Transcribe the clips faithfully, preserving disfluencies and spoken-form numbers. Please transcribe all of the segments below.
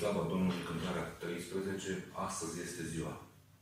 slava Domnului, cântarea treisprezece, astăzi este ziua.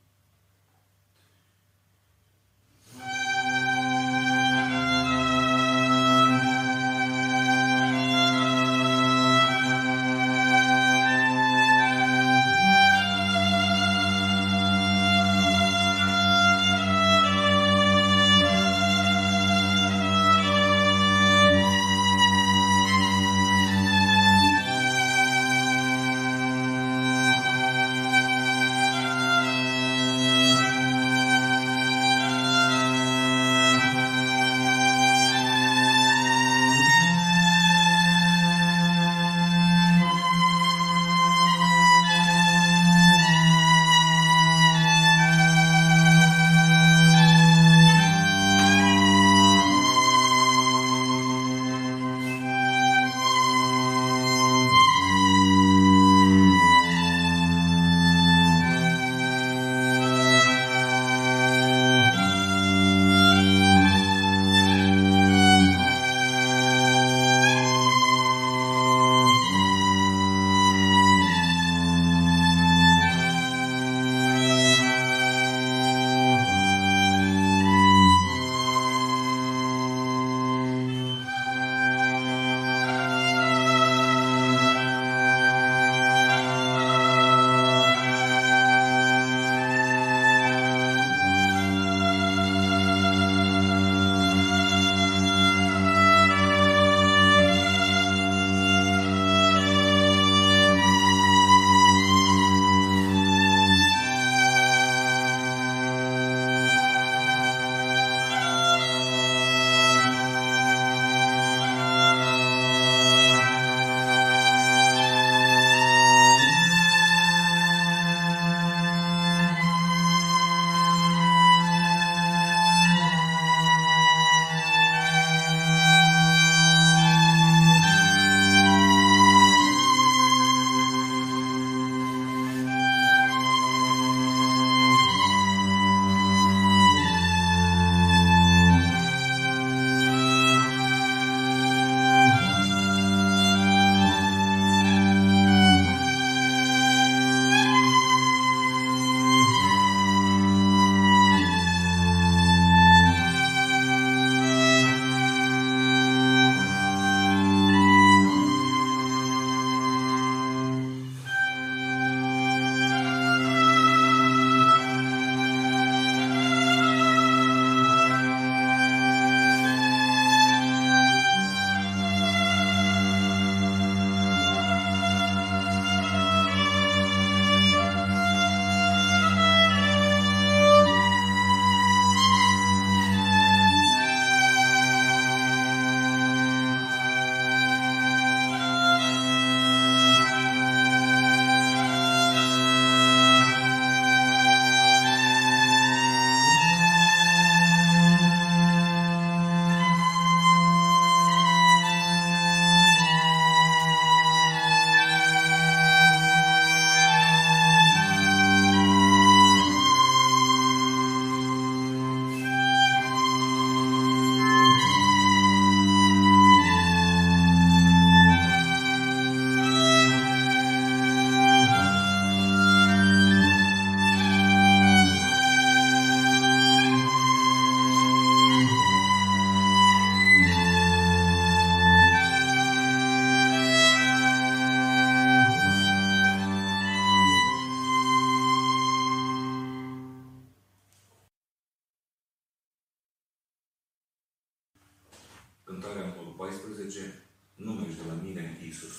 Cântarea numărul paisprezece, nu mergi de la mine, Iisus.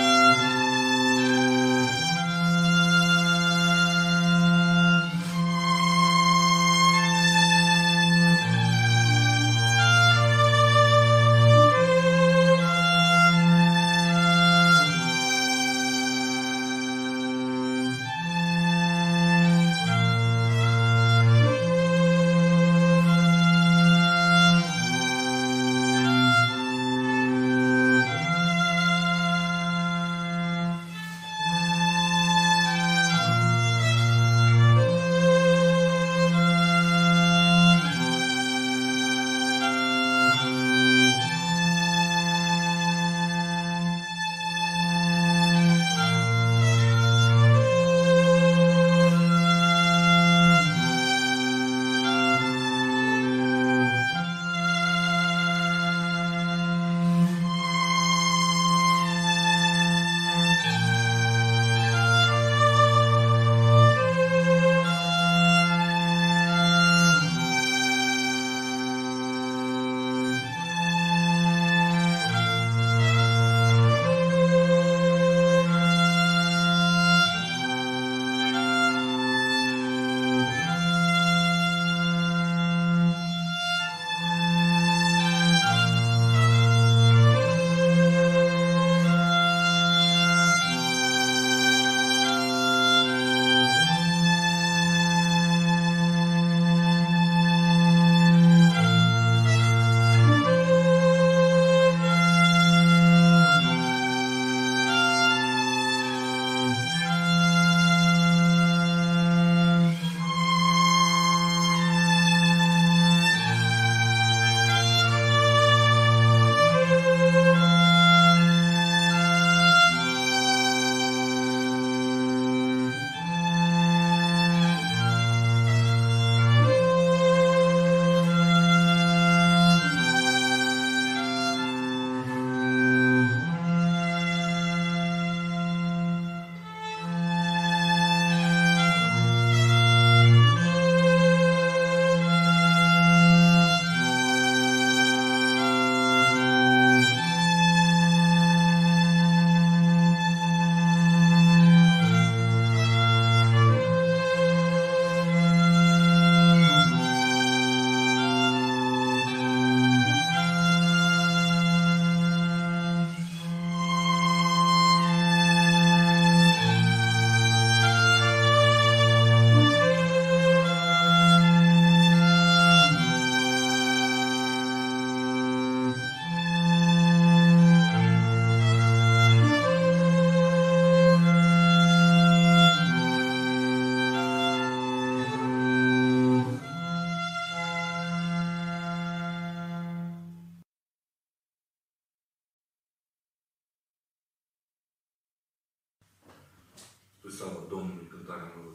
Thank you.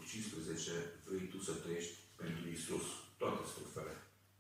cincisprezece vrei tu să trăiești pentru Iisus toate strofele.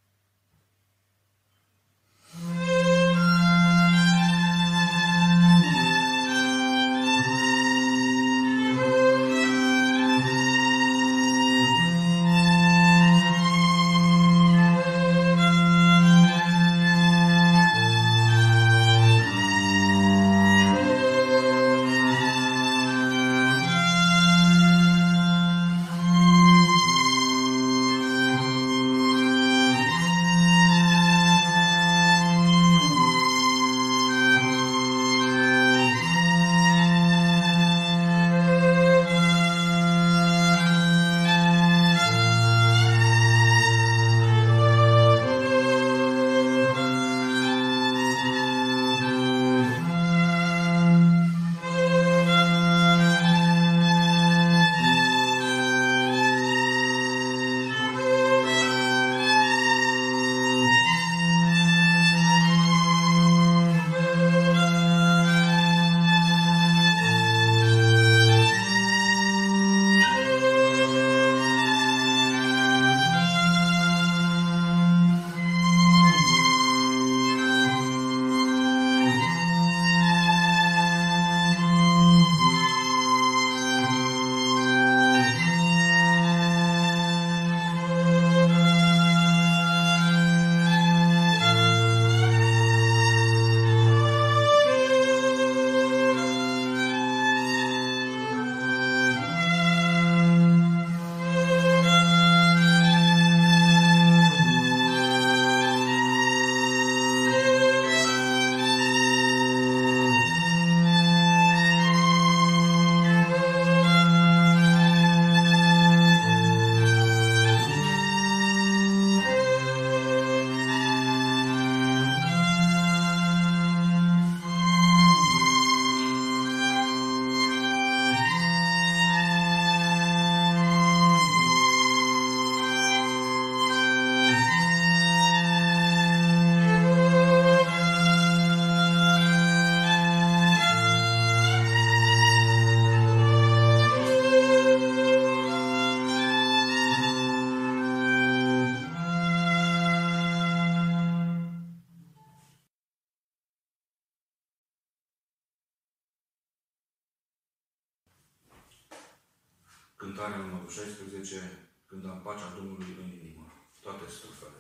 Cântarea numărul șaisprezece, când am pacea Domnului în inimă, toate strofele.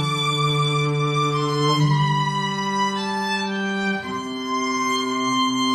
Thank you.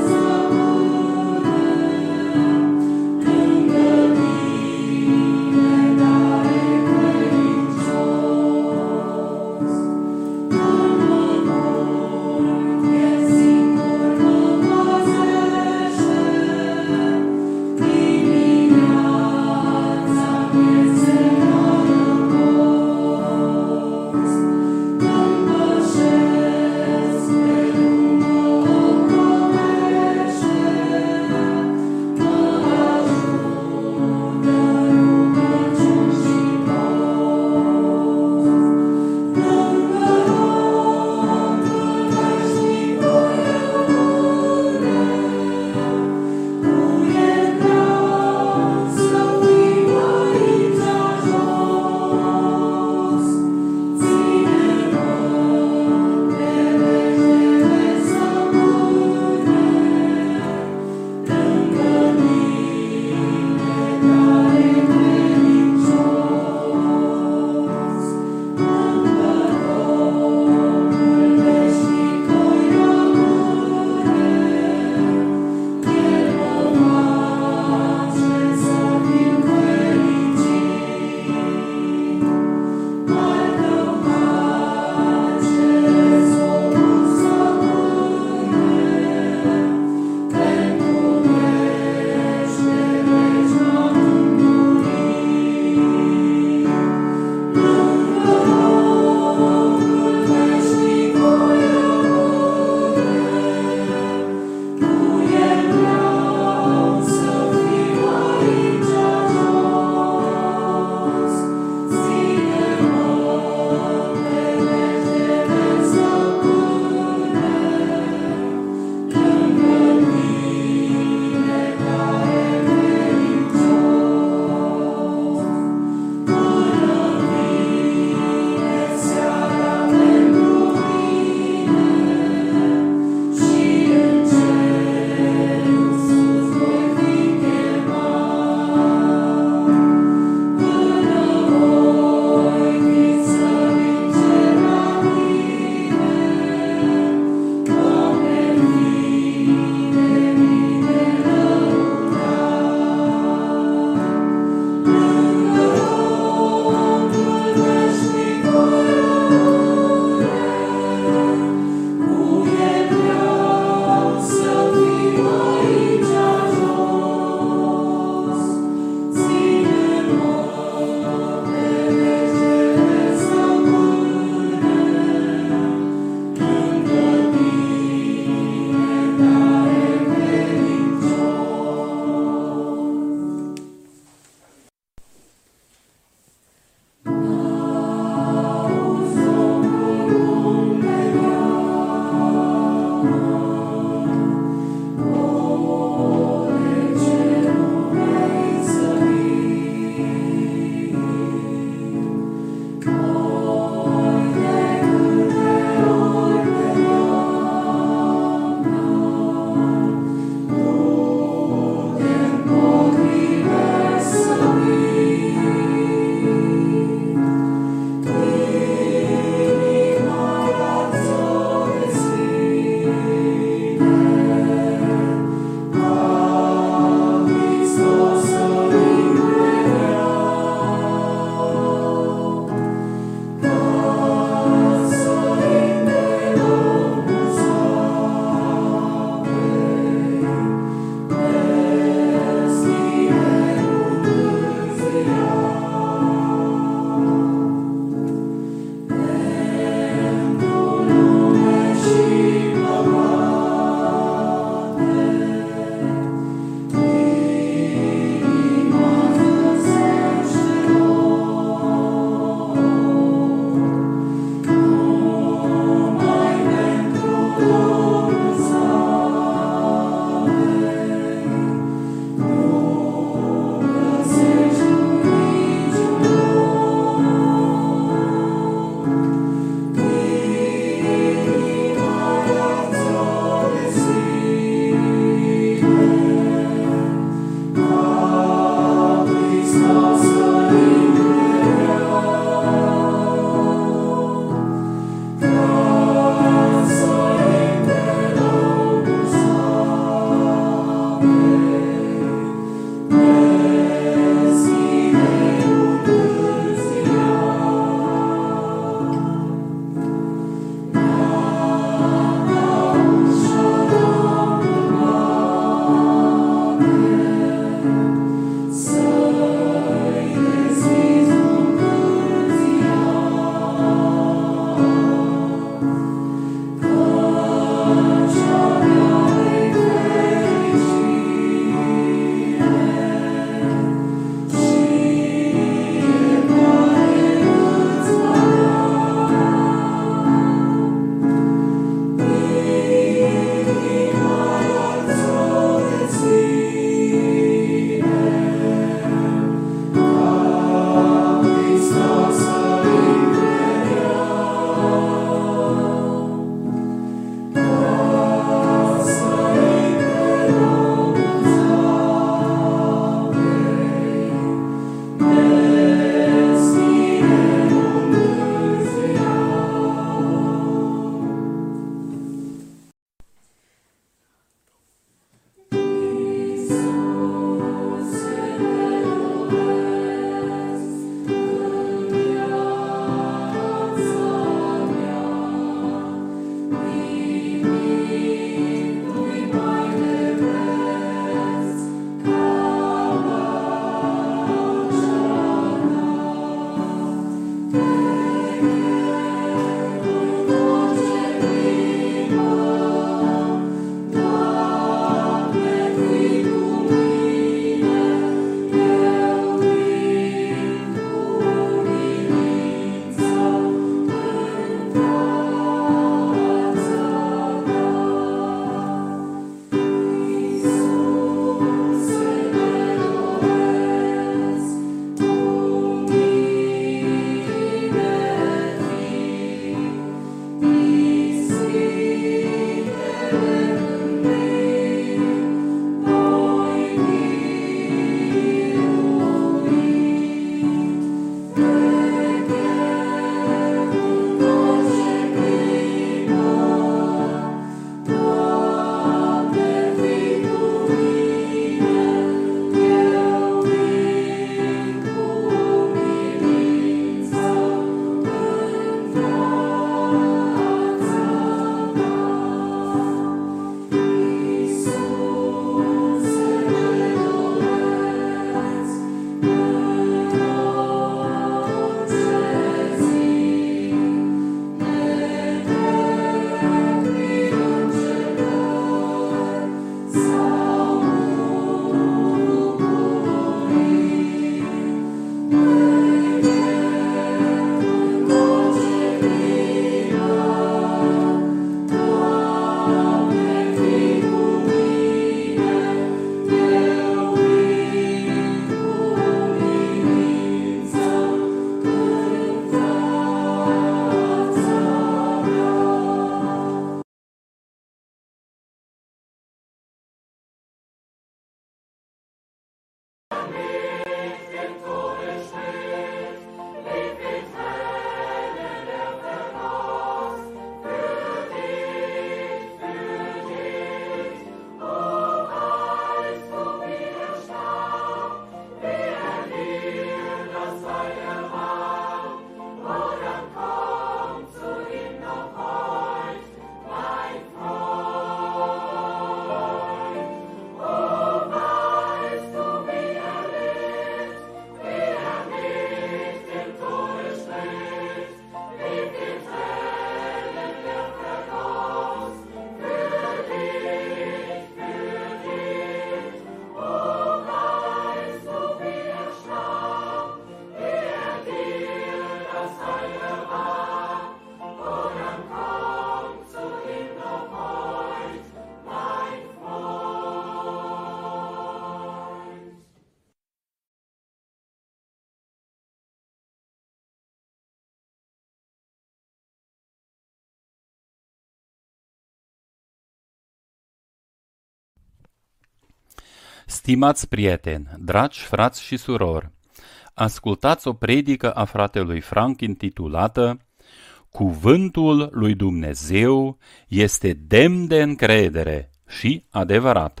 Stimați prieteni, dragi frați și surori, ascultați o predică a fratelui Frank intitulată Cuvântul lui Dumnezeu este demn de încredere și adevărat.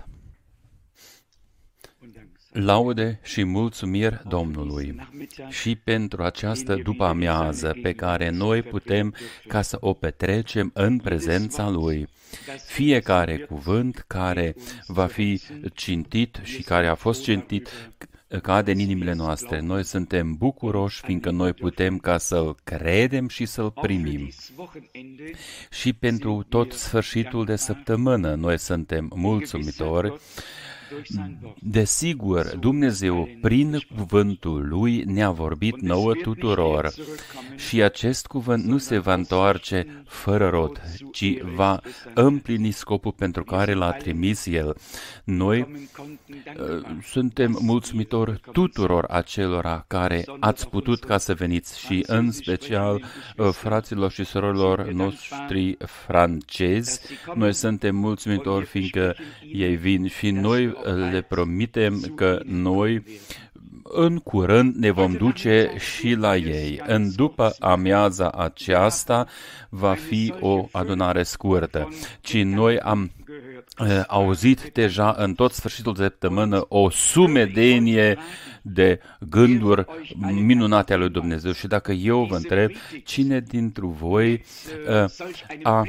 Laude și mulțumiri Domnului și pentru această după-amiază pe care noi putem ca să o petrecem în prezența Lui. Fiecare cuvânt care va fi citit și care a fost citit cade în inimile noastre. Noi suntem bucuroși fiindcă noi putem ca să-L credem și să-L primim. Și pentru tot sfârșitul de săptămână noi suntem mulțumitori. Desigur, Dumnezeu, prin cuvântul Lui, ne-a vorbit nouă tuturor și acest cuvânt nu se va întoarce fără rod, ci va împlini scopul pentru care l-a trimis El. Noi uh, suntem mulțumitori tuturor acelora care ați putut ca să veniți și în special uh, fraților și surorilor noștri francezi. Noi suntem mulțumitori fiindcă ei vin și noi le promitem că noi în curând ne vom duce și la ei. În după amiaza aceasta va fi o adunare scurtă, ci noi am uh, auzit deja în tot sfârșitul de săptămână o sumedenie de gânduri minunate ale lui Dumnezeu. Și dacă eu vă întreb, cine dintre voi uh, a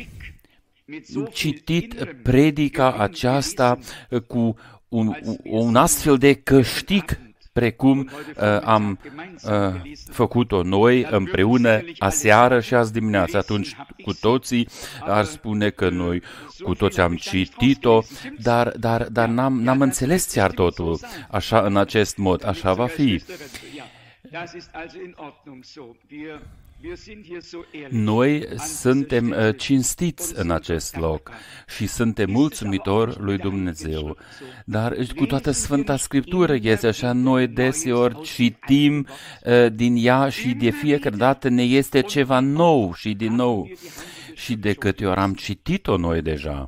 citit predica aceasta cu un, un astfel de câștig precum uh, am uh, făcut-o noi împreună aseară și azi dimineață. Atunci cu toții ar spune că noi cu toți am citit-o, dar, dar, dar n-am, n-am înțeles chiar totul așa în acest mod. Așa va fi. Noi suntem uh, cinstiți în acest loc și suntem mulțumitori lui Dumnezeu. Dar cu toată Sfânta Scriptură este așa, noi deseori citim uh, din ea și de fiecare dată ne este ceva nou și din nou. Și de câte ori am citit-o noi deja.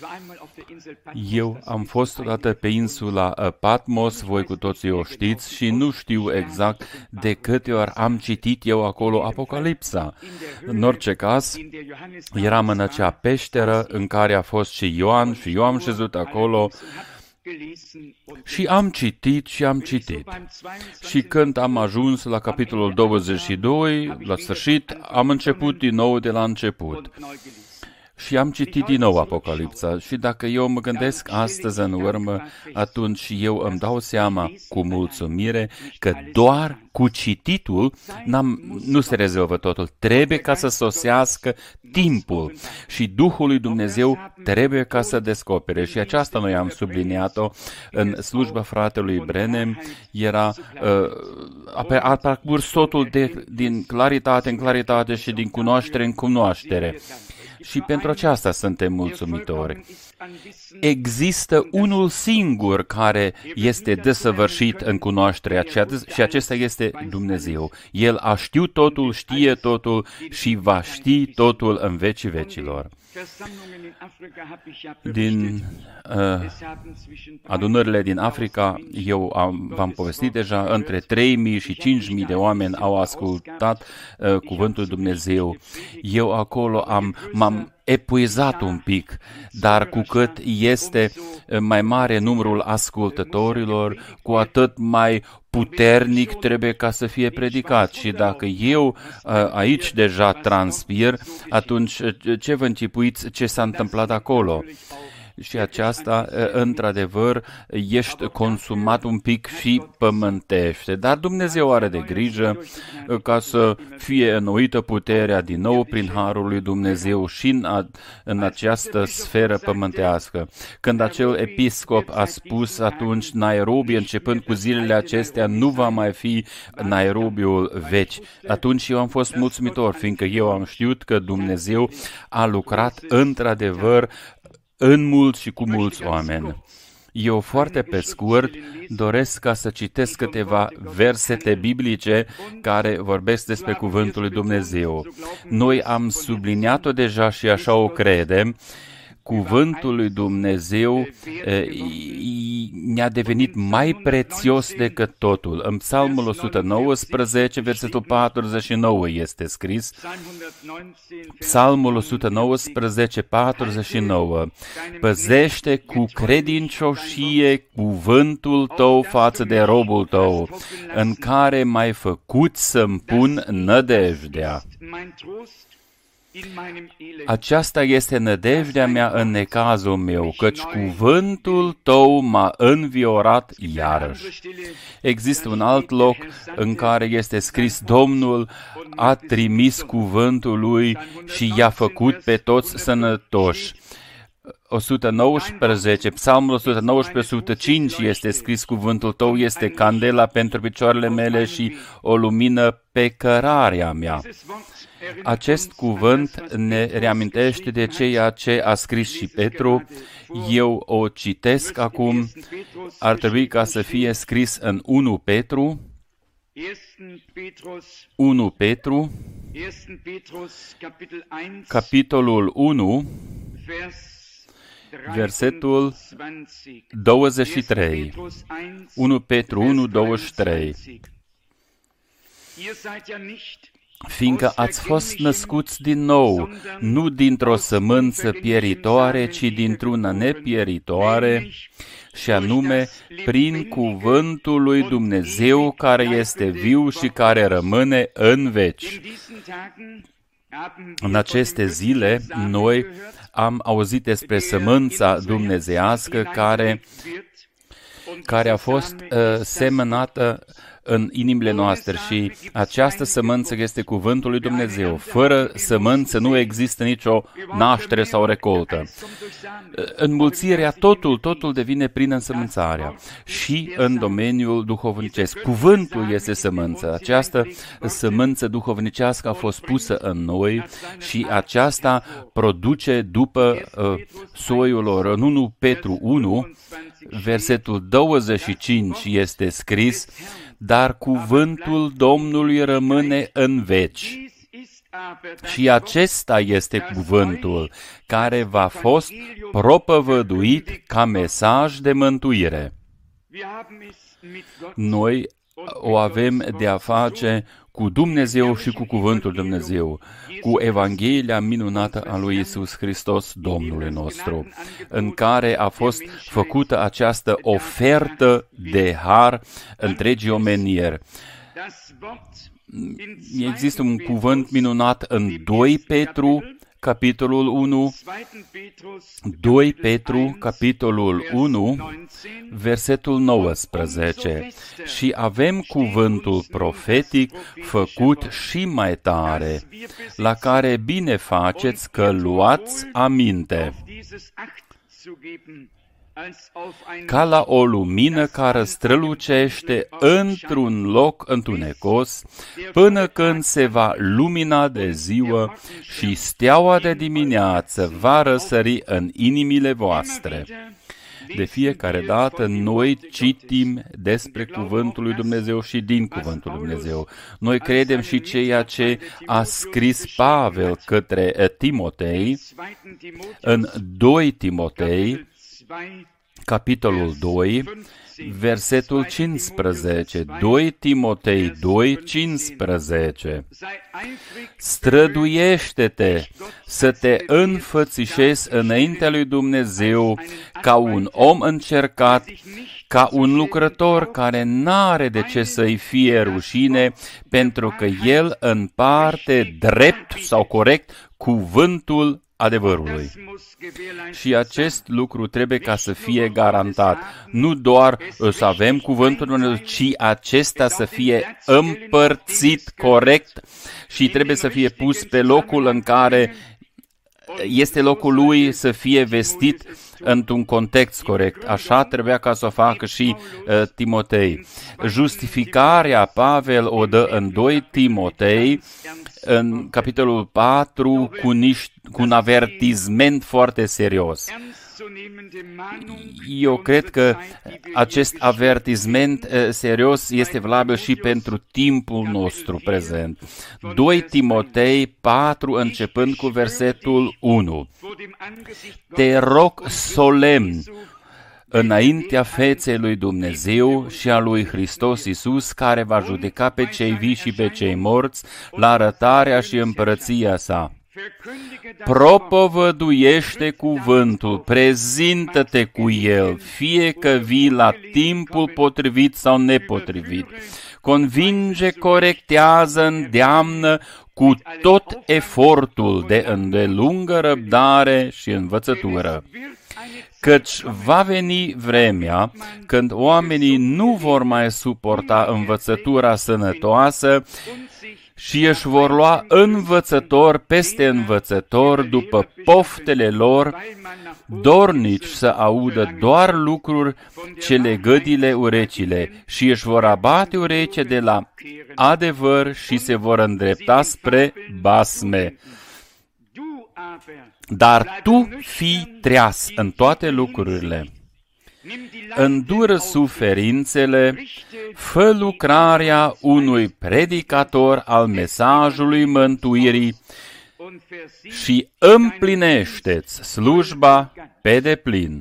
Eu am fost odată pe insula Patmos, voi cu toții o știți, și nu știu exact de câte ori am citit eu acolo Apocalipsa. În orice caz, eram în acea peșteră în care a fost și Ioan și eu am șezut acolo și am citit și am citit. Și când am ajuns la capitolul douăzeci și doi, la sfârșit, am început din nou de la început. Și am citit din nou Apocalipsa și dacă eu mă gândesc astăzi în urmă, atunci eu îmi dau seama cu mulțumire că doar cu cititul n-am, nu se rezolvă totul. Trebuie ca să sosească timpul și Duhul lui Dumnezeu trebuie ca să descopere. Și aceasta noi am subliniat-o în slujba fratelui Brenem. Era uh, a parcurs totul de, din claritate în claritate și din cunoaștere în cunoaștere. Și pentru aceasta suntem mulțumitori. Există unul singur care este desăvârșit în cunoașterea și acesta este Dumnezeu. El a știut totul, știe totul și va ști totul în vecii vecilor. Din uh, adunările din Africa, eu am, v-am povestit deja, între trei mii și cinci mii de oameni au ascultat uh, cuvântul Dumnezeu. Eu acolo am, m-am epuizat un pic, dar cu cât este mai mare numărul ascultătorilor, cu atât mai puternic trebuie ca să fie predicat. Și dacă eu aici deja transpir, atunci ce vă închipuiți ce s-a întâmplat acolo? Și aceasta, într-adevăr, ești consumat un pic și pământește. Dar Dumnezeu are de grijă ca să fie înnoită puterea din nou prin Harul lui Dumnezeu și în, a, în această sferă pământească. Când acel episcop a spus atunci Nairobi, începând cu zilele acestea, nu va mai fi Nairobiul veci. Atunci eu am fost mulțumitor, fiindcă eu am știut că Dumnezeu a lucrat într-adevăr în mulți și cu mulți oameni. Eu foarte pe scurt doresc ca să citesc câteva versete biblice care vorbesc despre cuvântul lui Dumnezeu. Noi am subliniat-o deja și așa o credem. Cuvântul lui Dumnezeu ne-a devenit mai prețios decât totul. În Psalmul o sută nouăsprezece, versetul patruzeci și nouă este scris, Psalmul o sută nouăsprezece, patruzeci și nouă, păzește cu credincioșie cuvântul tău față de robul tău, în care m-ai făcut să-mi pun nădejdea. Aceasta este nădejdea mea în necazul meu, căci cuvântul tău m-a înviorat iarăși. Există un alt loc în care este scris, Domnul a trimis cuvântul lui și i-a făcut pe toți sănătoși. o sută nouăsprezece, Psalmul o sută nouăsprezece, o sută cinci este scris, cuvântul tău este candela pentru picioarele mele și o lumină pe cărarea mea. Acest cuvânt ne reamintește de ceea ce a scris și Petru. Eu o citesc acum, ar trebui ca să fie scris în unu Petru, unu Petru, capitolul unu, versetul douăzeci și trei. unu Petru unu, douăzeci și trei. Fiindcă ați fost născuți din nou, nu dintr-o sămânță pieritoare, ci dintr-una nepieritoare, și anume prin cuvântul lui Dumnezeu care este viu și care rămâne în veci. În aceste zile, noi am auzit despre sămânța dumnezeiască care, care a fost uh, semănată în inimile noastre și această sămânță este cuvântul lui Dumnezeu. Fără sămânță nu există nicio naștere sau recoltă. Înmulțirea, totul, totul devine prin însămânțarea și în domeniul duhovnicesc. Cuvântul este sămânță. Această sămânță duhovnicească a fost pusă în noi și aceasta produce după uh, soiul lor. În unu Petru unu, versetul douăzeci și cinci este scris, dar cuvântul Domnului rămâne în veci. Și acesta este cuvântul care v-a fost propovăduit ca mesaj de mântuire. Noi o avem de a face cu Dumnezeu și cu cuvântul Dumnezeu, cu Evanghelia minunată a lui Iisus Hristos, Domnul nostru, în care a fost făcută această ofertă de har întregii omenieri. Există un cuvânt minunat în doi Petru, capitolul unu, doi Petru, capitolul unu, versetul nouăsprezece. Și avem cuvântul profetic făcut și mai tare, la care bine faceți că luați aminte, ca la o lumină care strălucește într-un loc întunecos, până când se va lumina de ziua și steaua de dimineață va răsări în inimile voastre. De fiecare dată noi citim despre cuvântul lui Dumnezeu și din cuvântul lui Dumnezeu. Noi credem și ceea ce a scris Pavel către Timotei în doi Timotei, capitolul doi, versetul cincisprezece, doi Timotei doi, cincisprezece. Străduiește-te să te înfățișezi înaintea lui Dumnezeu ca un om încercat, ca un lucrător care n-are de ce să-i fie rușine, pentru că el împarte drept sau corect cuvântul adevărului. Și acest lucru trebuie ca să fie garantat. Nu doar să avem cuvântul Dumnezeu, ci acesta să fie împărțit corect și trebuie să fie pus pe locul în care este locul lui, să fie vestit într-un context corect. Așa trebuia ca să o facă și uh, Timotei. Justificarea Pavel o dă în doi Timotei, în capitolul patru, cu, niște, cu un avertisment foarte serios. Eu cred că acest avertisment uh, serios este valabil și pentru timpul nostru prezent. doi Timotei patru, începând cu versetul unu. Te rog solemn înaintea feței lui Dumnezeu și a lui Hristos Iisus, care va judeca pe cei vii și pe cei morți la arătarea și împărăția sa. Propovăduiește cuvântul, prezintă-te cu el, fie că vii la timpul potrivit sau nepotrivit. Convinge, corectează, îndeamnă cu tot efortul de îndelungă răbdare și învățătură. Căci va veni vremea când oamenii nu vor mai suporta învățătura sănătoasă și își vor lua învățător peste învățător după poftele lor, dornici să audă doar lucruri ce le gădile urechile, și își vor abate ureche de la adevăr și se vor îndrepta spre basme. Dar tu fii treaz în toate lucrurile. Îndură suferințele, fă lucrarea unui predicator al mesajului mântuirii și împlinește-ți slujba pe deplin.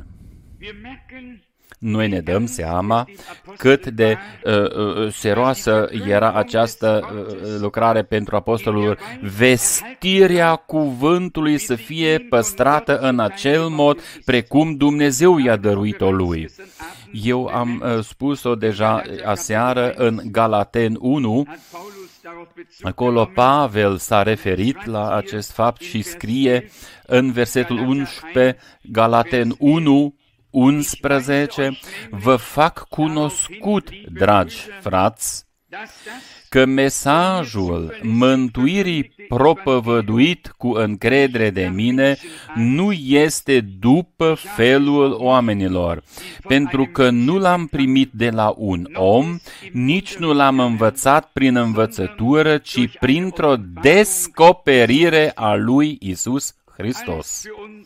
Noi ne dăm seama cât de uh, uh, serioasă era această uh, lucrare pentru apostolul. Vestirea cuvântului să fie păstrată în acel mod precum Dumnezeu i-a dăruit-o lui. Eu am uh, spus-o deja aseară în Galaten unu. Acolo Pavel s-a referit la acest fapt și scrie în versetul unsprezece, Galaten unu, unsprezece, vă fac cunoscut, dragi frați, că mesajul mântuirii propovăduit cu încredere de mine nu este după felul oamenilor, pentru că nu l-am primit de la un om, nici nu l-am învățat prin învățătură, ci printr-o descoperire a lui Iisus Hristos.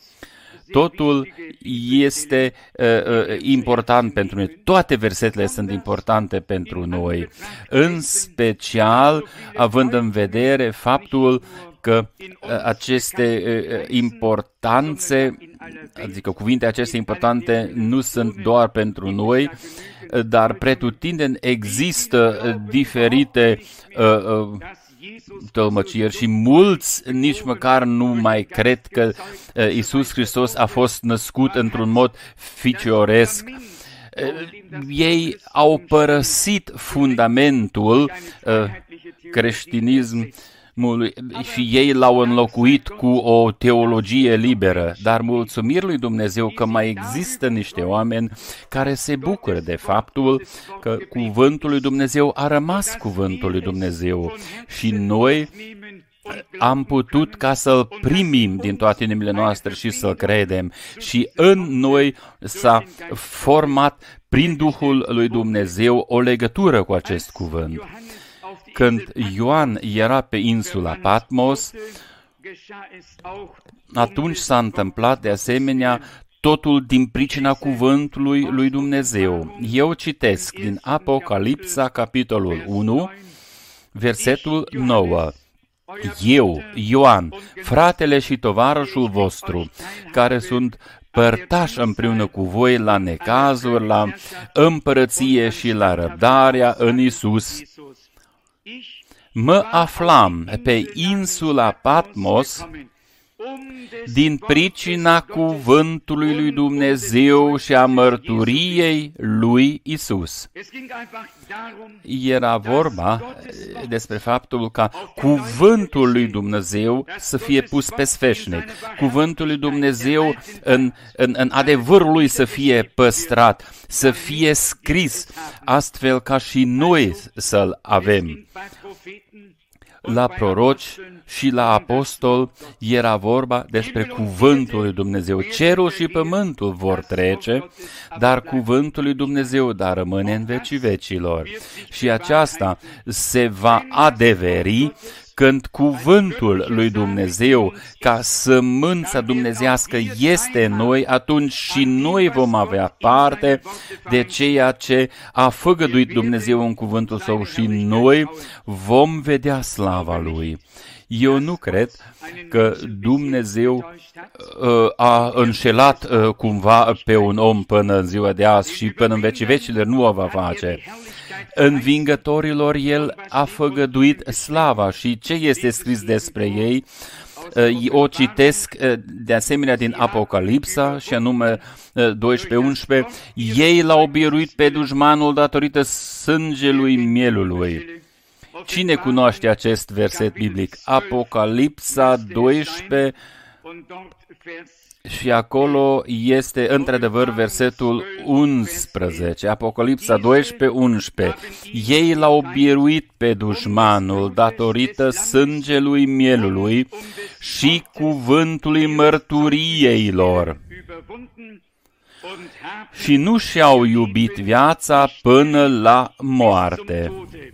Totul este uh, uh, important pentru noi. Toate versetele sunt importante pentru noi, în special având în vedere faptul că uh, aceste uh, importanțe, adică cuvinte aceste importante nu sunt doar pentru noi, dar pretutindeni există diferite uh, uh, tălmăcieri și mulți nici măcar nu mai cred că uh, Iisus Hristos a fost născut într-un mod ficioresc. Uh, ei au părăsit fundamentul uh, creștinism și ei l-au înlocuit cu o teologie liberă, dar mulțumiri lui Dumnezeu că mai există niște oameni care se bucură de faptul că cuvântul lui Dumnezeu a rămas cuvântul lui Dumnezeu și noi am putut ca să-l primim din toate inimile noastre și să-l credem și în noi s-a format prin Duhul lui Dumnezeu o legătură cu acest cuvânt. Când Ioan era pe insula Patmos, atunci s-a întâmplat de asemenea totul din pricina cuvântului lui Dumnezeu. Eu citesc din Apocalipsa, capitolul unu, versetul nouă. Eu, Ioan, fratele și tovarășul vostru, care sunt părtași împreună cu voi la necazuri, la împărăție și la răbdarea în Iisus, mă aflam pe insula Patmos din pricina cuvântului lui Dumnezeu și a mărturiei lui Isus. Era vorba despre faptul ca cuvântul lui Dumnezeu să fie pus pe sfeșnic, cuvântul lui Dumnezeu în, în, în adevărul lui să fie păstrat, să fie scris, astfel ca și noi să-l avem. La proroci și la apostol era vorba despre cuvântul lui Dumnezeu. Cerul și pământul vor trece, dar cuvântul lui Dumnezeu dar rămâne în vecii vecilor. Și aceasta se va adeveri când cuvântul lui Dumnezeu, ca sămânța dumnezească, este în noi, atunci și noi vom avea parte de ceea ce a făgăduit Dumnezeu în cuvântul Său și noi vom vedea slava Lui. Eu nu cred că Dumnezeu uh, a înșelat uh, cumva pe un om până în ziua de azi și până în vecii vecilor nu o va face. Învingătorilor El a făgăduit slava și ce este scris despre ei? O citesc de asemenea din Apocalipsa și anume doisprezece unsprezece. Ei l-au biruit pe dușmanul datorită sângelui mielului. Cine cunoaște acest verset biblic? Apocalipsa doisprezece și acolo este într-adevăr versetul unsprezece. Apocalipsa doisprezece unsprezece. Ei l-au biruit pe dușmanul datorită sângelui mielului și cuvântului mărturiei lor. Și nu și-au iubit viața până la moarte.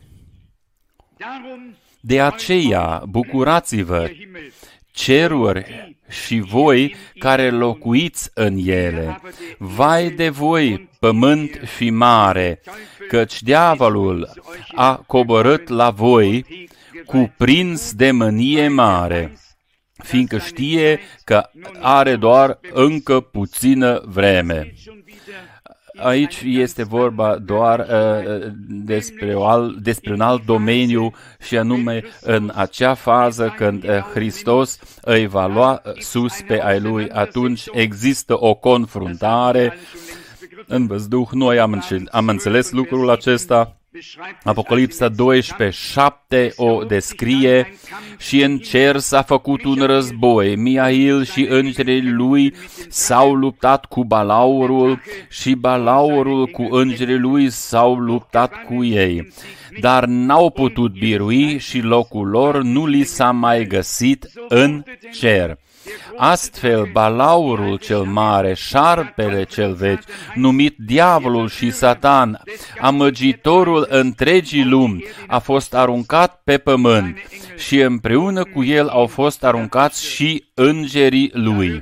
De aceea, bucurați-vă, ceruri și voi care locuiți în ele. Vai de voi, pământ și mare, căci diavolul a coborât la voi cuprins de mânie mare, fiindcă știe că are doar încă puțină vreme. Aici este vorba doar uh, despre, o al, despre un alt domeniu și anume în acea fază când uh, Hristos îi va lua sus pe ai Lui, atunci există o confruntare în văzduh. Noi am, am înțeles lucrul acesta. Apocalipsa doisprezece șapte o descrie: și în cer s-a făcut un război, Mihail și îngerii lui s-au luptat cu balaurul și balaurul cu îngerii lui s-au luptat cu ei, dar n-au putut birui și locul lor nu li s-a mai găsit în cer. Astfel, balaurul cel mare, șarpele cel vechi, numit diavolul și Satan, amăgitorul întregii lumi, a fost aruncat pe pământ și împreună cu el au fost aruncați și îngerii lui.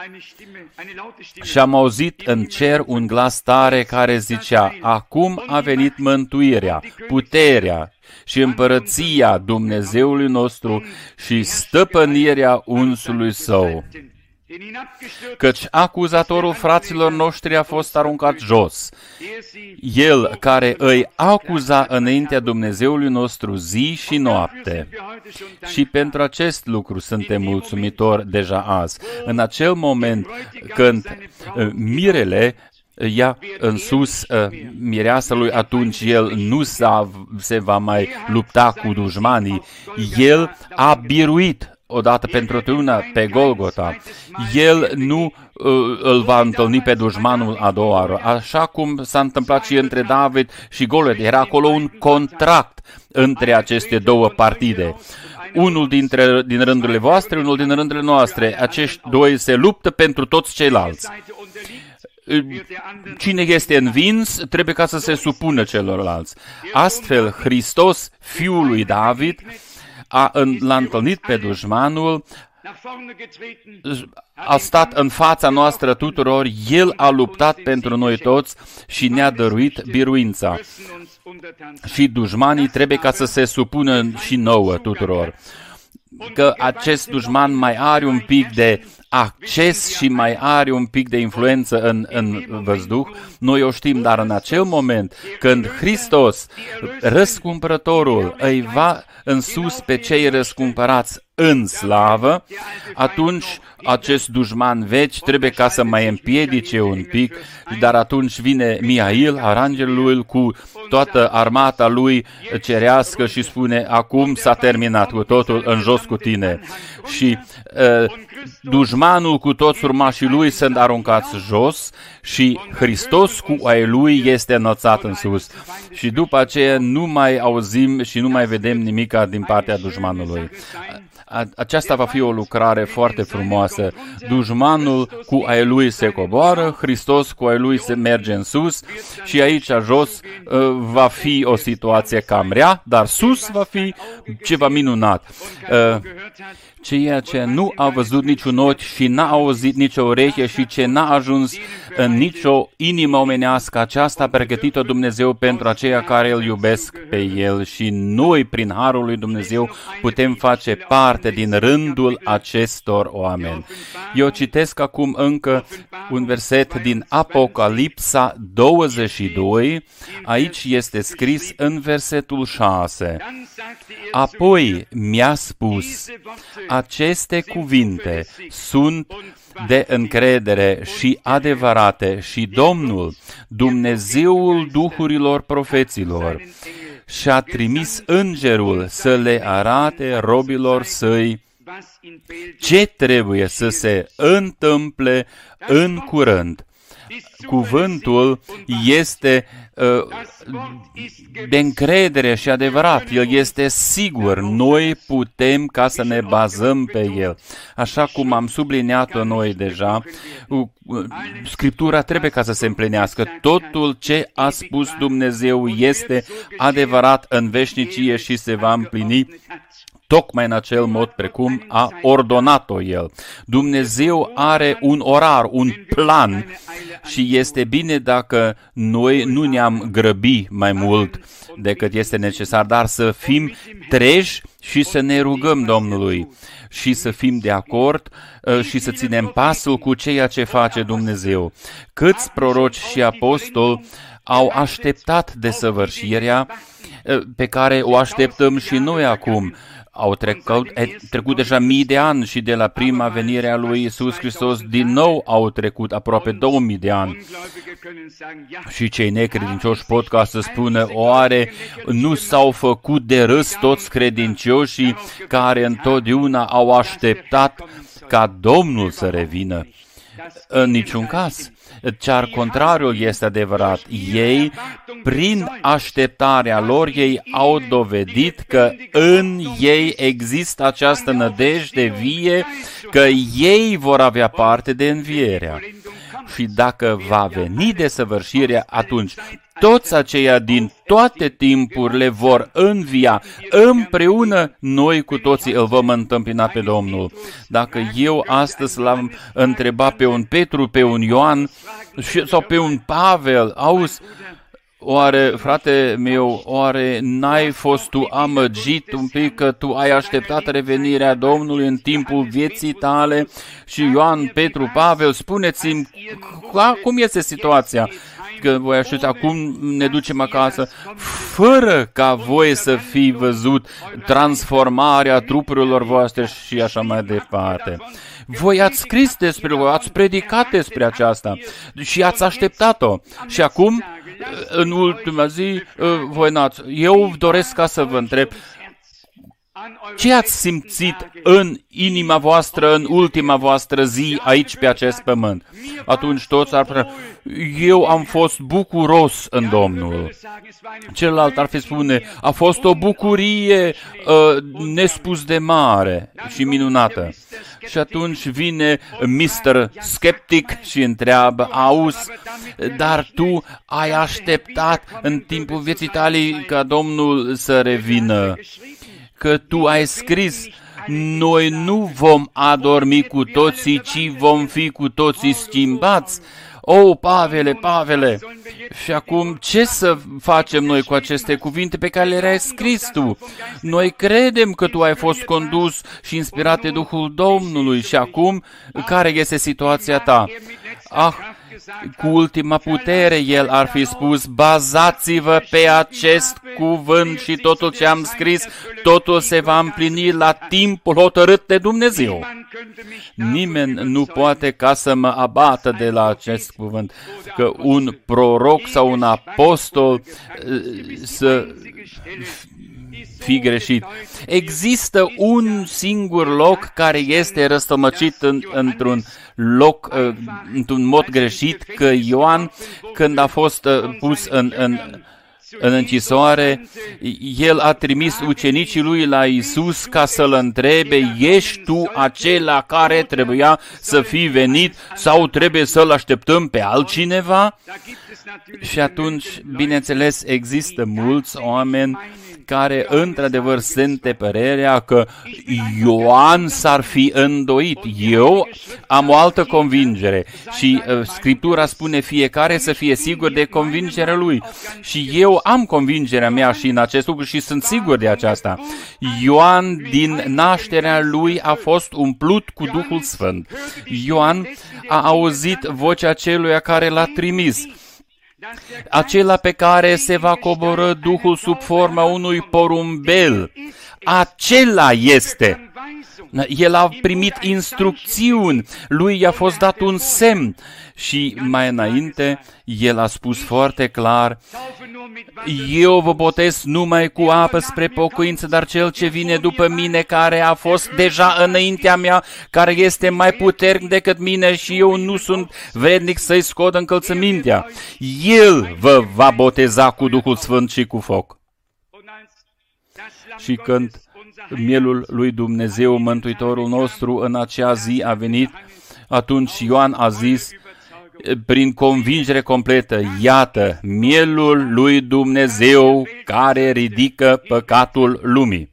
Și am auzit în cer un glas tare care zicea: acum a venit mântuirea, puterea și împărăția Dumnezeului nostru și stăpânirea unsului său. Căci acuzatorul fraților noștri a fost aruncat jos, el care îi acuza înaintea Dumnezeului nostru zi și noapte. Și pentru acest lucru suntem mulțumitori deja azi. În acel moment când mirele ia în sus uh, mireasa lui, atunci el nu se va mai lupta cu dușmanii. El a biruit odată pentru totdeauna pe Golgota. El nu uh, îl va întâlni pe dușmanul a doua oară. Așa cum s-a întâmplat și între David și Goliat. Era acolo un contract între aceste două partide. Unul dintre, din rândurile voastre, unul din rândurile noastre. Acești doi se luptă pentru toți ceilalți. Cine este învins trebuie ca să se supună celorlalți. Astfel, Hristos, fiul lui David, a, l-a întâlnit pe dușmanul, a stat în fața noastră tuturor, El a luptat pentru noi toți și ne-a dăruit biruința. Și dușmanii trebuie ca să se supună și nouă tuturor. Că acest dușman mai are un pic de acces și mai are un pic de influență în, în văzduh, noi o știm, dar în acel moment când Hristos, răscumpărătorul, îi va în sus pe cei răscumpărați în slavă, atunci acest dușman vechi trebuie ca să mai împiedice un pic, dar atunci vine Mihail, arangelul, cu toată armata lui cerească și spune: acum s-a terminat cu totul, în jos cu tine. Și uh, dușmanul cu toți urmașii lui sunt aruncați jos și Hristos cu ai lui este înălțat în sus. Și după aceea nu mai auzim și nu mai vedem nimica din partea dușmanului. Aceasta va fi o lucrare foarte frumoasă. Dușmanul cu ai lui se coboară, Hristos cu ai lui se merge în sus și aici jos uh, va fi o situație cam rea, dar sus va fi ceva minunat. Uh, ceea ce nu a văzut niciun ochi și n-a auzit nicio ureche și ce n-a ajuns în nicio inimă omenească, aceasta a pregătit-o Dumnezeu pentru aceia care îl iubesc pe El și noi, prin harul lui Dumnezeu, putem face parte parte din rândul acestor oameni. Eu citesc acum încă un verset din Apocalipsa douăzeci și doi, aici este scris în versetul șase. Apoi mi-a spus, aceste cuvinte sunt de încredere și adevărate și Domnul, Dumnezeul duhurilor profeților, și-a trimis îngerul să le arate robilor săi ce trebuie să se întâmple în curând. Cuvântul este uh, de încredere și adevărat, el este sigur, noi putem ca să ne bazăm pe el. Așa cum am subliniat-o noi deja, uh, uh, Scriptura trebuie ca să se împlinească. Totul ce a spus Dumnezeu este adevărat în veșnicie și se va împlini tocmai în acel mod precum a ordonat-o El. Dumnezeu are un orar, un plan și este bine dacă noi nu ne-am grăbi mai mult decât este necesar, dar să fim treji și să ne rugăm Domnului și să fim de acord și să ținem pasul cu ceea ce face Dumnezeu. Câți proroci și apostoli au așteptat desăvârșirea pe care o așteptăm și noi acum. Au trecut, trecut deja mii de ani și de la prima venire a lui Iisus Hristos din nou au trecut aproape două mii de ani. Și cei necredincioși pot ca să spună, oare nu s-au făcut de râs toți credincioșii care întotdeauna au așteptat ca Domnul să revină? În niciun caz. Chiar contrariul este adevărat. Ei, prin așteptarea lor, ei au dovedit că în ei există această nădejde vie, că ei vor avea parte de învierea. Și dacă va veni desăvârșirea, atunci toți aceia din toate timpurile vor învia. Împreună noi cu toții îl vom întâmpina pe Domnul. Dacă eu astăzi l-am întrebat pe un Petru, pe un Ioan sau pe un Pavel, auzi, oare, frate meu, oare n-ai fost tu amăgit un pic că tu ai așteptat revenirea Domnului în timpul vieții tale? Și Ioan, Petru, Pavel, spuneți-mi, cum este situația? Că voi aștepta, acum ne ducem acasă, fără ca voi să fi văzut transformarea trupurilor voastre și așa mai departe. Voi ați scris despre, voi ați predicat despre aceasta și ați așteptat-o. Și acum, în ultima zi, voi n-ați. Eu doresc ca să vă întreb, ce ați simțit în inima voastră, în ultima voastră zi aici pe acest pământ? Atunci toți ar putea, eu am fost bucuros în Domnul. Celălalt ar fi spune, a fost o bucurie uh, nespus de mare și minunată. Și atunci vine mister Skeptic și întreabă, auzi, dar tu ai așteptat în timpul vieții tale ca Domnul să revină, că tu ai scris, noi nu vom adormi cu toții, ci vom fi cu toții schimbați. O, Pavele, Pavele, și acum ce să facem noi cu aceste cuvinte pe care le-ai scris tu? Noi credem că tu ai fost condus și inspirat de Duhul Domnului și acum, care este situația ta? Ah, cu ultima putere el ar fi spus, bazați-vă pe acest cuvânt și totul ce am scris, totul se va împlini la timpul hotărât de Dumnezeu. Nimeni nu poate ca să mă abată de la acest cuvânt, că un proroc sau un apostol să fi greșit. Există un singur loc care este răstămăcit în, într-un loc, uh, într-un mod greșit, că Ioan, când a fost uh, pus în, în, în închisoare, el a trimis ucenicii lui la Iisus ca să-l întrebe, ești tu acela care trebuia să fii venit sau trebuie să-l așteptăm pe altcineva? Și atunci, bineînțeles, există mulți oameni care într-adevăr sunt de părerea că Ioan s-ar fi îndoit. Eu am o altă convingere și uh, Scriptura spune fiecare să fie sigur de convingerea lui. Și eu am convingerea mea și în acest lucru și sunt sigur de aceasta. Ioan din nașterea lui a fost umplut cu Duhul Sfânt. Ioan a auzit vocea celuia care l-a trimis, acela pe care se va coborî Duhul sub forma unui porumbel. Acela este. El a primit instrucțiuni, lui i-a fost dat un semn și mai înainte el a spus foarte clar: eu vă botez numai cu apă spre pocăință, dar cel ce vine după mine, care a fost deja înaintea mea, care este mai puternic decât mine și eu nu sunt vrednic să-i scot încălțămintea, el vă va boteza cu Duhul Sfânt și cu foc. Și când mielul lui Dumnezeu, Mântuitorul nostru, în acea zi a venit, atunci Ioan a zis prin convingere completă: iată, mielul lui Dumnezeu care ridică păcatul lumii.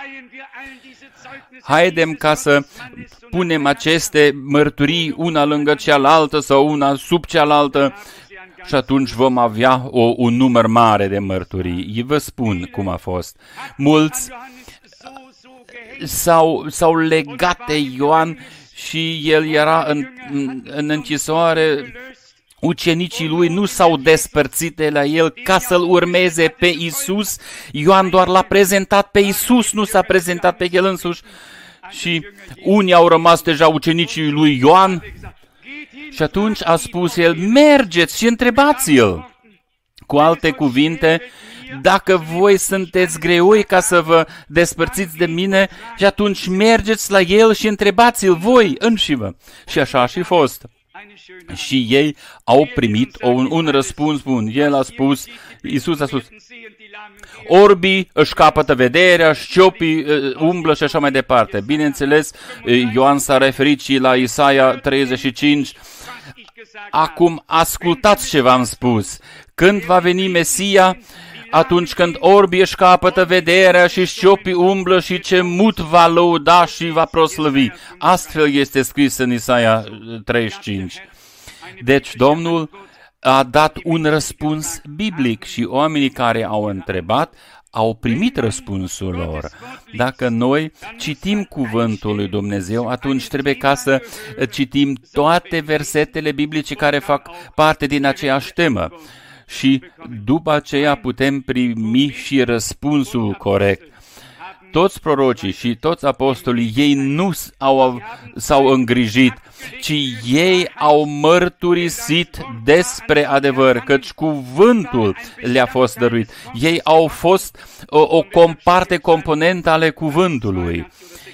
Haidem ca să punem aceste mărturii una lângă cealaltă sau una sub cealaltă și atunci vom avea o, un număr mare de mărturii. Vă spun cum a fost. Mulți s-au, s-au legat de Ioan și el era în, în închisoare. Ucenicii lui nu s-au despărțit de la el ca să-l urmeze pe Isus. Ioan doar l-a prezentat pe Isus, nu s-a prezentat pe el însuși. Și unii au rămas deja ucenicii lui Ioan. Și atunci a spus el: mergeți și întrebați-l. Cu alte cuvinte, dacă voi sunteți greoi ca să vă despărțiți de mine, și atunci mergeți la el și întrebați-l voi înșivă. Și așa a și fost. Și ei au primit un, un răspuns bun. El a spus, Iisus a spus: orbii își capătă vederea, șciopii umblă și așa mai departe. Bineînțeles, Ioan s-a referit și la Isaia treizeci și cinci. Acum ascultați ce v-am spus. Când va veni Mesia, atunci când orbii își capătă vederea și șciopii umblă și ce mut va lăuda și va proslăvi. Astfel este scris în Isaia treizeci și cinci. Deci Domnul a dat un răspuns biblic și oamenii care au întrebat au primit răspunsul lor. Dacă noi citim cuvântul lui Dumnezeu, atunci trebuie ca să citim toate versetele biblice care fac parte din aceeași temă. Și după aceea putem primi și răspunsul corect. Toți prorocii și toți apostolii, ei nu au, s-au îngrijit, ci ei au mărturisit despre adevăr, căci cuvântul le-a fost dăruit. Ei au fost o, o parte componentă ale cuvântului.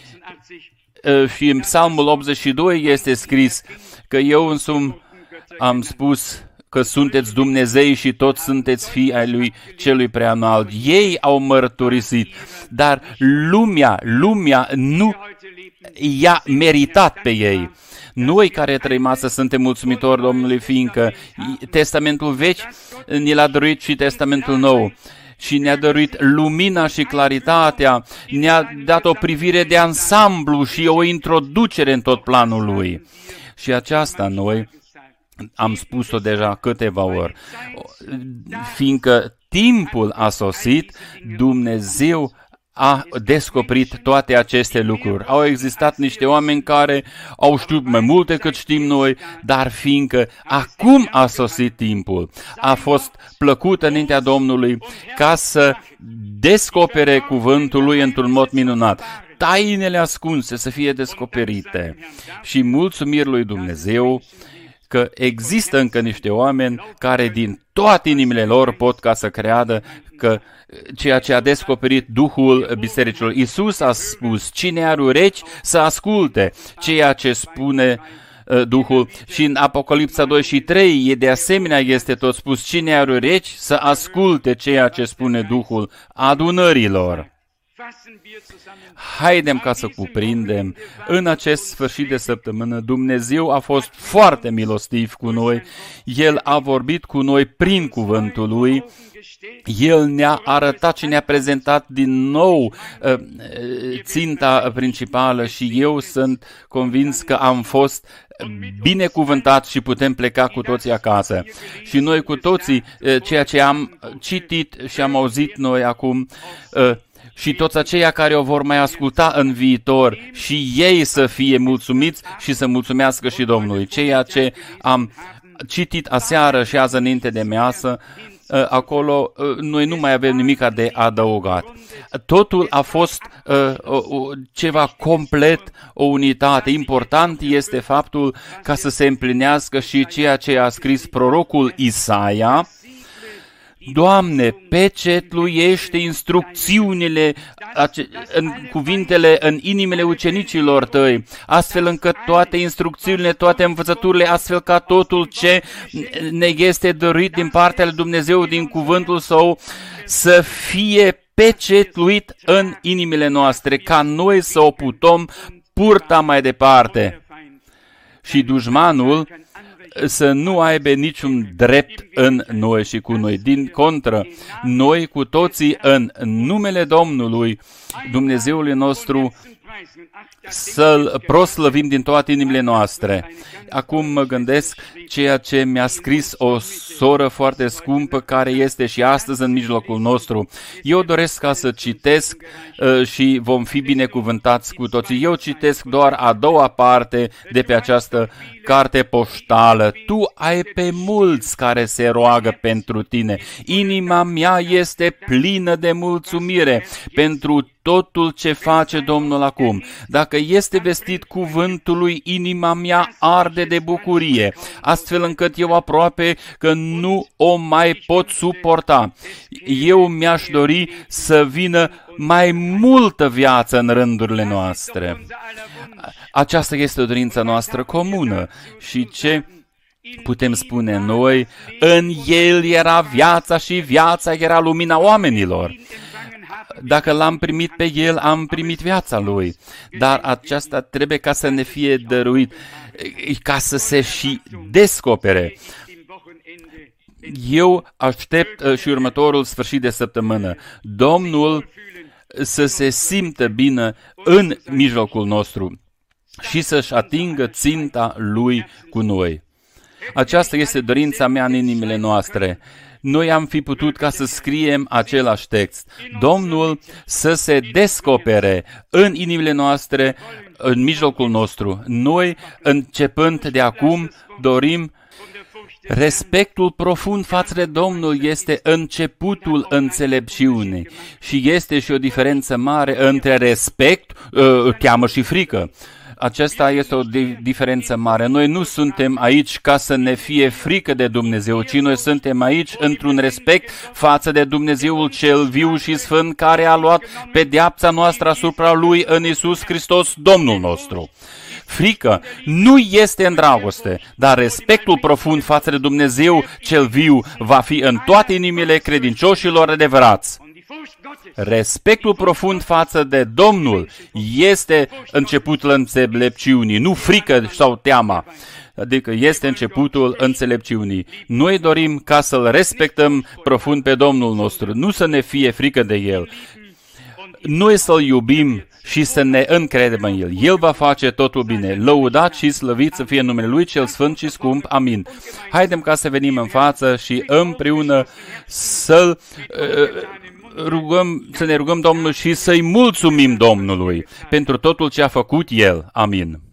Și în Psalmul optzeci și doi este scris că eu însumi am spus că sunteți Dumnezei și toți sunteți fii ai lui celui preanalt. Ei au mărturisit, dar lumea, lumea nu i-a meritat pe ei. Noi care trăim astăzi suntem mulțumitori Domnului, fiindcă Testamentul Vechi ni l-a dăruit și Testamentul Nou. Și ne-a dăruit lumina și claritatea, ne-a dat o privire de ansamblu și o introducere în tot planul Lui. Și aceasta noi am spus-o deja câteva ori, fiindcă timpul a sosit, Dumnezeu a descoperit toate aceste lucruri. Au existat niște oameni care au știut mai multe cât știm noi, dar fiindcă acum a sosit timpul, a fost plăcut înaintea Domnului ca să descopere cuvântul Lui într-un mod minunat. Tainele ascunse să fie descoperite. Și mulțumiri lui Dumnezeu că există încă niște oameni care din toate inimile lor pot ca să creadă că ceea ce a descoperit Duhul Bisericilor. Iisus a spus: cine are urechi să asculte ceea ce spune uh, Duhul. Și în Apocalipsa doi și trei de asemenea este tot spus: cine are urechi să asculte ceea ce spune Duhul adunărilor. Haidem ca să cuprindem, în acest sfârșit de săptămână, Dumnezeu a fost foarte milostiv cu noi, El a vorbit cu noi prin cuvântul Lui, El ne-a arătat și ne-a prezentat din nou uh, ținta principală și eu sunt convins că am fost binecuvântat și putem pleca cu toții acasă. Și noi cu toții, uh, ceea ce am citit și am auzit noi acum, uh, și toți aceia care o vor mai asculta în viitor și ei să fie mulțumiți și să mulțumească și Domnului. Ceea ce am citit aseară și azi înainte de measă, acolo noi nu mai avem nimic de adăugat. Totul a fost uh, ceva complet, o unitate. Important este faptul ca să se împlinească și ceea ce a scris prorocul Isaia: Doamne, pecetluiește instrucțiunile, în cuvintele în inimile ucenicilor Tăi, astfel încât toate instrucțiunile, toate învățăturile, astfel ca totul ce ne este dăruit din partea lui Dumnezeu, din cuvântul Său, să fie pecetluit în inimile noastre, ca noi să o putem purta mai departe. Și dușmanul să nu aibă niciun drept în noi și cu noi. Din contră, noi cu toții în numele Domnului, Dumnezeului nostru, să-L proslăvim din toate inimile noastre. Acum mă gândesc ceea ce mi-a scris o soră foarte scumpă care este și astăzi în mijlocul nostru. Eu doresc ca să citesc uh, și vom fi binecuvântați cu toții. Eu citesc doar a doua parte de pe această carte poștală. Tu ai pe mulți care se roagă pentru tine. Inima mea este plină de mulțumire pentru totul ce face Domnul acum. Dacă este vestit cuvântul lui, inima mea arde de bucurie, astfel încât eu aproape că nu o mai pot suporta. Eu mi-aș dori să vină mai multă viață în rândurile noastre. Aceasta este o dorință noastră comună. Și ce putem spune noi? În El era viața și viața era lumina oamenilor. Dacă l-am primit pe El, am primit viața Lui. Dar aceasta trebuie ca să ne fie dăruit, ca să se și descopere. Eu aștept și următorul sfârșit de săptămână. Domnul să se simtă bine în mijlocul nostru și să-și atingă ținta Lui cu noi. Aceasta este dorința mea în inimile noastre. Noi am fi putut ca să scriem același text. Domnul să se descopere în inimile noastre, în mijlocul nostru. Noi, începând de acum, dorim respectul profund față de Domnul este începutul înțelepciunii și este și o diferență mare între respect, teamă și frică. Aceasta este o diferență mare. Noi nu suntem aici ca să ne fie frică de Dumnezeu, ci noi suntem aici într-un respect față de Dumnezeul cel viu și sfânt, care a luat pedeapsa noastră asupra Lui în Iisus Hristos, Domnul nostru. Frică nu este în dragoste, dar respectul profund față de Dumnezeu cel viu va fi în toate inimile credincioșilor adevărați. Respectul profund față de Domnul este începutul înțelepciunii, nu frică sau teama, adică este începutul înțelepciunii. Noi dorim ca să-L respectăm profund pe Domnul nostru, nu să ne fie frică de El. Noi să-L iubim și să ne încredem în El. El va face totul bine. Lăudat și slăvit să fie numele Lui cel sfânt și scump. Amin. Haidem ca să venim în față și împreună să uh, rugăm, să ne rugăm Domnul și să-i mulțumim Domnului pentru totul ce a făcut El. Amin.